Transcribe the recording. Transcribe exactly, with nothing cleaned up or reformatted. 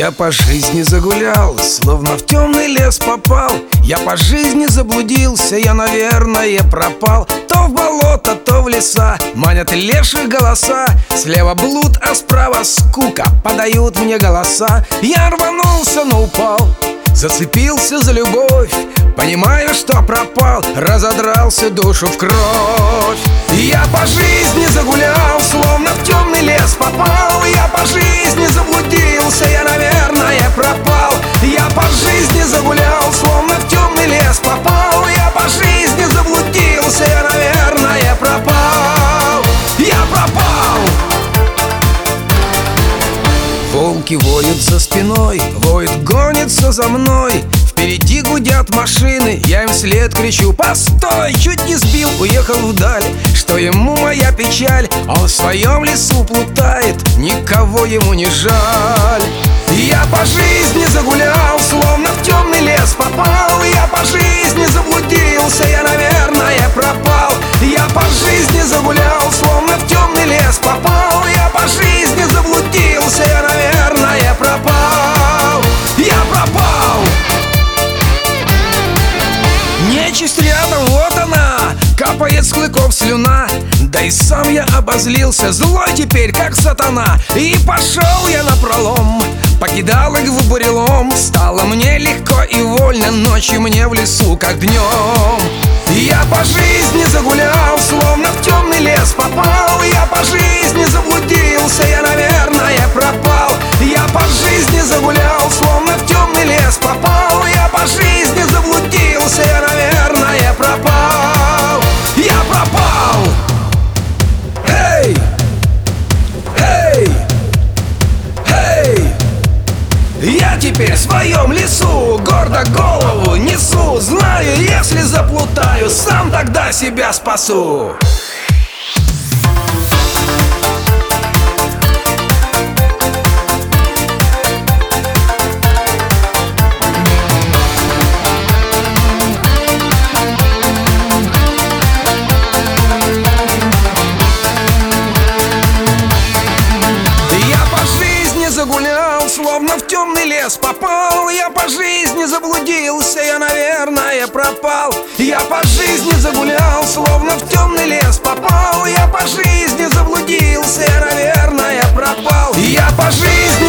Я по жизни загулял, словно в темный лес попал. Я по жизни заблудился, я, наверное, пропал. То в болото, то в леса манят лешие голоса. Слева блуд, а справа скука, подают мне голоса. Я рванулся, но упал, зацепился за любовь. Понимаю, что пропал, разодрался душу в кровь. Я по жизни загулял, словно в темный лес попал. Я по жизни заблудился, я, наверное, пропал. Я по жизни загулял, словно в темный лес попал. Я по жизни заблудился, я, наверное, пропал. Я пропал. Волки воют за спиной, воют, гонятся за мной. Впереди гудят машины, я им вслед кричу: постой! Чуть не сбил, уехал вдаль. Что ему моя печаль? Он в своем лесу плутает, никого ему не жаль. Я по жизни загулял, словно в темный лес попал. Я по жизни заблудился, я, наверное, пропал. Я по жизни загулял, словно в темный лес попал. Я по жизни заблудился, я, наверное, пропал. Я пропал. Нечисть рядом, вот она, капает с клыков слюна. Да и сам я обозлился, злой теперь, как сатана. И пошел я напролом, покидал их в бурелом. Стало мне легко и вольно, ночью мне в лесу, как днем. Я по жизни загулял, словно в темный лес попал. Я по жизни заблудился, я, наверное, пропал. Я по жизни загулял, словно в темный лес попал. Я по жизни заблудился, я, наверное, пропал. Я пропал. Эй! Эй! Эй! Я теперь в своем лесу, гордо голову несу. Знаю, если заплутаю, сам тогда себя спасу. Загулял, словно в темный лес попал. Я по жизни заблудился, я, наверное, пропал. Я по жизни загулял, словно в темный лес попал. Я по жизни заблудился, я, наверное, пропал. Я по жизни